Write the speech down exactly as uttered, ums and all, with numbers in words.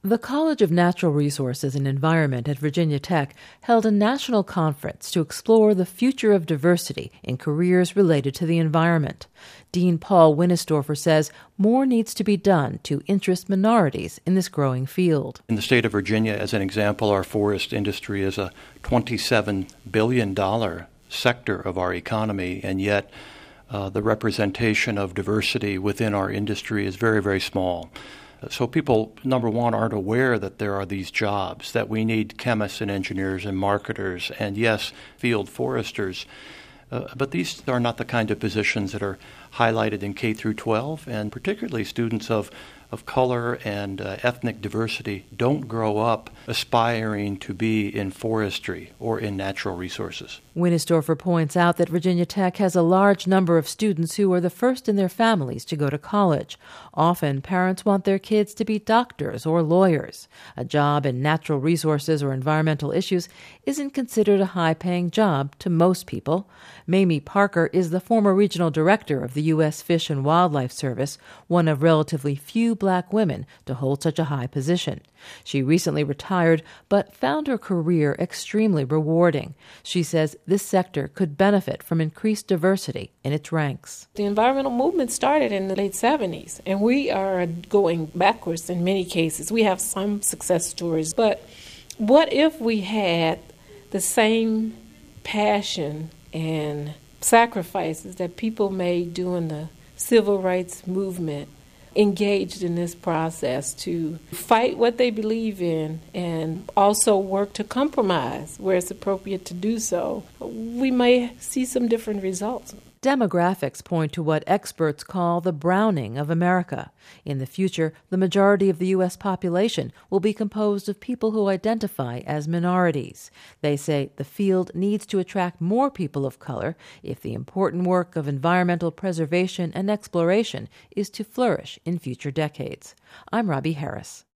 The College of Natural Resources and Environment at Virginia Tech held a national conference to explore the future of diversity in careers related to the environment. Dean Paul Winisdorfer says more needs to be done to interest minorities in this growing field. In the state of Virginia, as an example, our forest industry is a twenty-seven billion dollars sector of our economy, and yet uh, the representation of diversity within our industry is very, very small. So people, number one, aren't aware that there are these jobs, that we need chemists and engineers and marketers and, yes, field foresters. Uh, but these are not the kind of positions that are highlighted in K through twelve, and particularly students of, of color and uh, ethnic diversity don't grow up aspiring to be in forestry or in natural resources. Winisdorfer points out that Virginia Tech has a large number of students who are the first in their families to go to college. Often, parents want their kids to be doctors or lawyers. A job in natural resources or environmental issues isn't considered a high-paying job to most people. Mamie Parker is the former regional director of the U S Fish and Wildlife Service, one of relatively few black women to hold such a high position. She recently retired, but found her career extremely rewarding. She says this sector could benefit from increased diversity in its ranks. The environmental movement started in the late seventies, and we are going backwards in many cases. We have some success stories, but what if we had the same passion and sacrifices that people made during the civil rights movement engaged in this process to fight what they believe in and also work to compromise where it's appropriate to do so, we may see some different results. Demographics point to what experts call the browning of America. In the future, the majority of the U S population will be composed of people who identify as minorities. They say the field needs to attract more people of color if the important work of environmental preservation and exploration is to flourish in future decades. I'm Robbie Harris.